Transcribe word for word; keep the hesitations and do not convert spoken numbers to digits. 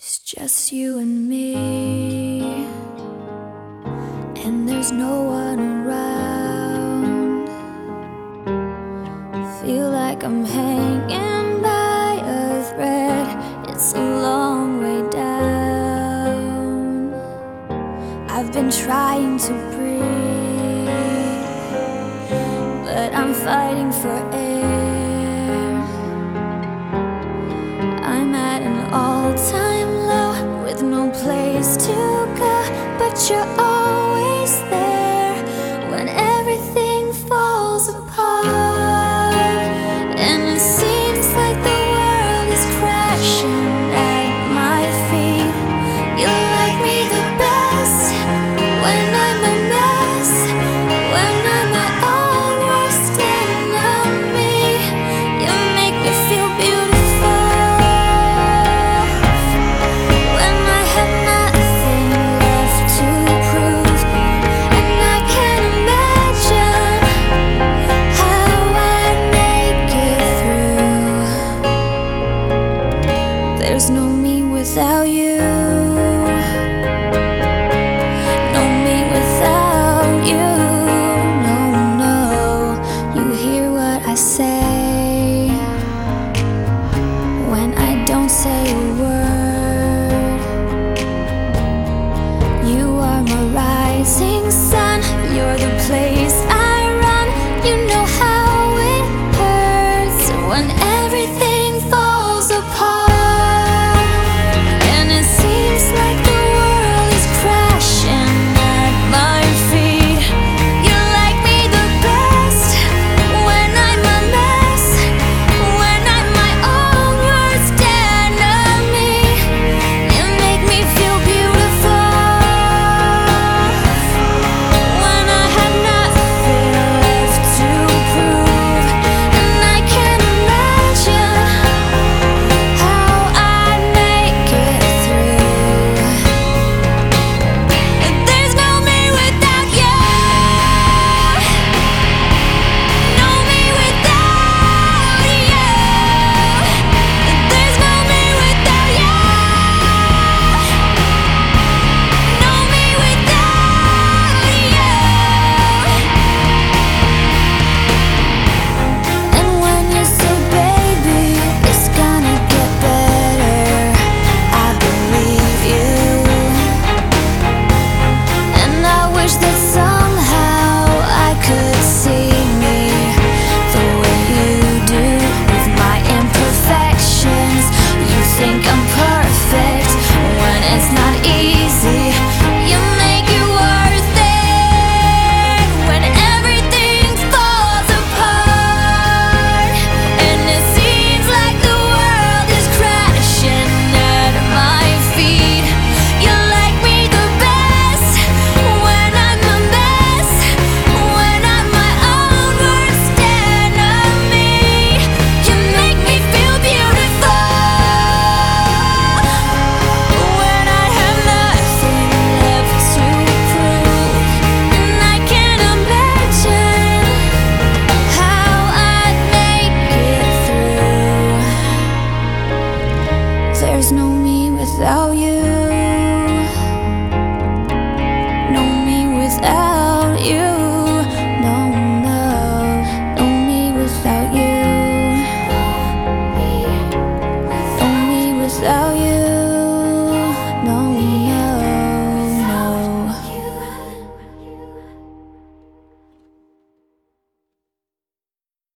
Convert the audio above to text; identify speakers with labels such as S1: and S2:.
S1: It's just you and me, and there's no one around. Feel like I'm hanging by a thread. It's a long way down. I've been trying to breathe, but I'm fighting for air. I'm at an all-time low with no place to go, but you're always there when everything falls apart. And it seems like the world is crashing at my feet. You like me the best when I'm a mess, when I'm my own worst enemy. You make me feel beautiful when I have nothing left to prove, and I can't imagine how I'd make it through. There's no me without you. No me without you. No, no. You hear what I say when I don't say a word. You are my rising sun. You're the place I run. You know how it hurts when everything falls apart. And it seems like the world is crashing at my feet. You like me the best when I'm a mess, when I'm my own worst enemy. You make me feel beautiful when I have nothing left to prove, and I can't imagine how I'd make it through. There's no me without you. No me without you. There's no me without you. No me without you. And when you say, baby, it's gonna get better, I believe you. And I wish that somehow I could see me the way you do, with my imperfections. You think I'm perfect when it's not easy. You make it worth it when everything falls apart. And it seems like the world is crashing at my feet. You like me the best when I'm a mess, when I'm my own worst enemy. You make me feel beautiful when I have nothing left to prove, and I can't imagine how I'd make it through. There's no me without you.